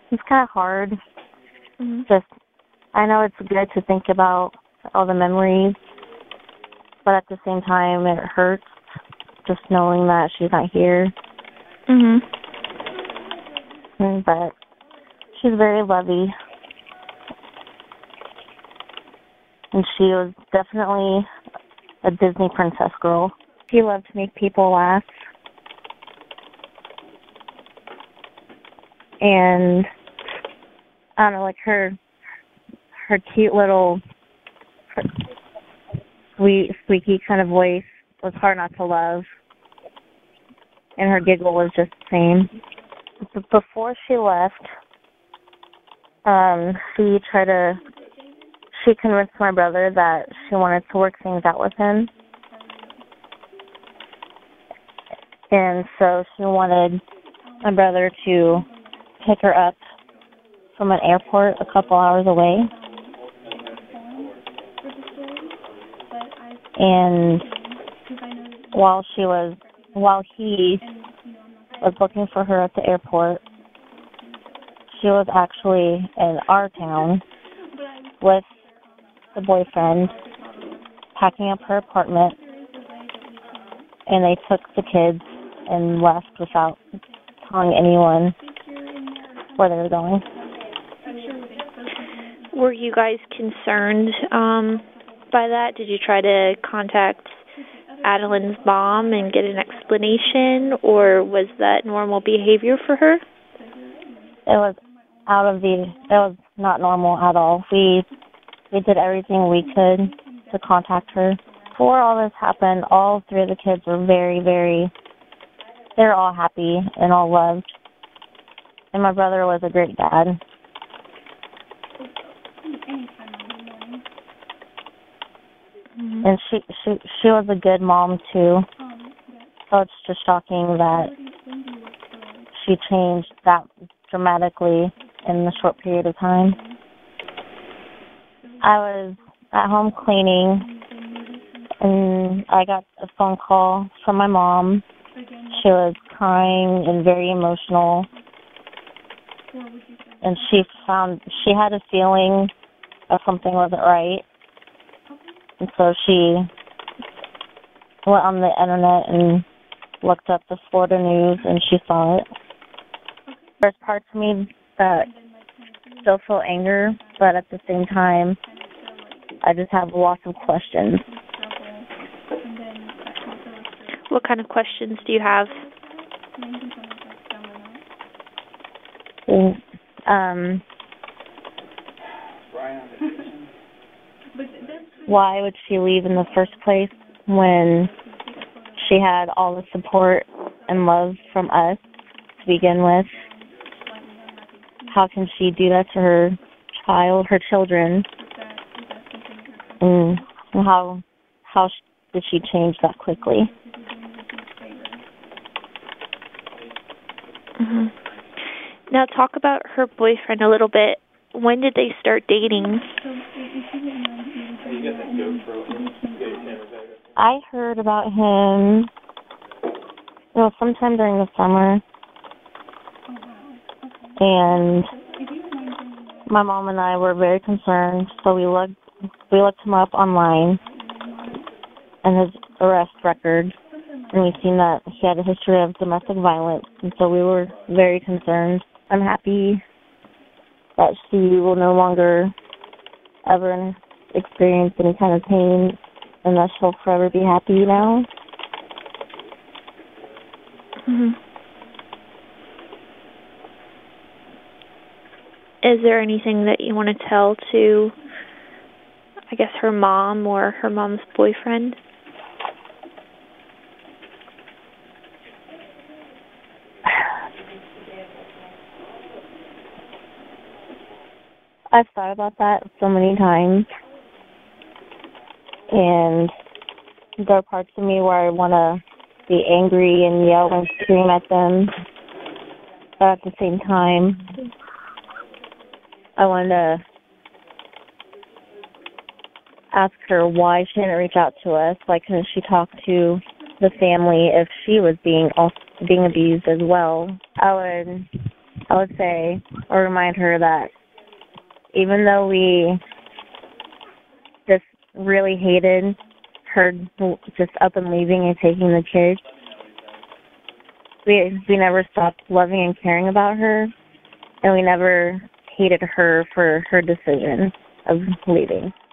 It's kind of hard. Mm-hmm. Just, I know it's good to think about all the memories, but at the same time, it hurts just knowing that she's not here. Mhm. But she's very lovey, and she was definitely a Disney princess girl. She loved to make people laugh, and I don't know, like her cute little sweet, squeaky kind of voice was hard not to love, and her giggle was just the same. Before she left, she convinced my brother that she wanted to work things out with him. And so she wanted my brother to pick her up from an airport a couple hours away. And while he was looking for her at the airport, she was actually in our town with the boyfriend, packing up her apartment, and they took the kids and left without telling anyone where they were going. Were you guys concerned by that? Did you try to contact Adeline's mom and get an explanation, or was that normal behavior for her? It was not normal at all. We did everything we could to contact her. Before all this happened, all three of the kids were they're all happy and all loved. And my brother was a great dad. Mm-hmm. And she was a good mom too. So it's just shocking that she changed that dramatically in a short period of time. I was at home cleaning, and I got a phone call from my mom. She was crying and very emotional, and she had a feeling that something wasn't right, and so she went on the internet and looked up the Florida news, and she saw it. There's parts of me that still feel anger, but at the same time, I just have lots of questions. What kind of questions do you have? Why would she leave in the first place when she had all the support and love from us to begin with? How can she do that to her children? And how did she change that quickly? Mm-hmm. Now talk about her boyfriend a little bit. When did they start dating? I heard about him sometime during the summer. And my mom and I were very concerned, so we looked him up online and his arrest record, and we've seen that he had a history of domestic violence, and so we were very concerned. I'm happy that she will no longer ever experience any kind of pain, and that she'll forever be happy now. Mm-hmm. Is there anything that you want to tell to, I guess, her mom or her mom's boyfriend? I've thought about that so many times, and there are parts of me where I want to be angry and yell and scream at them, but at the same time, I wanted to ask her why she didn't reach out to us. Why couldn't she talk to the family if she was being abused as well? I would say or remind her that even though we just really hated her just up and leaving and taking the kids, we never stopped loving and caring about her, and we never hated her for her decision of leaving.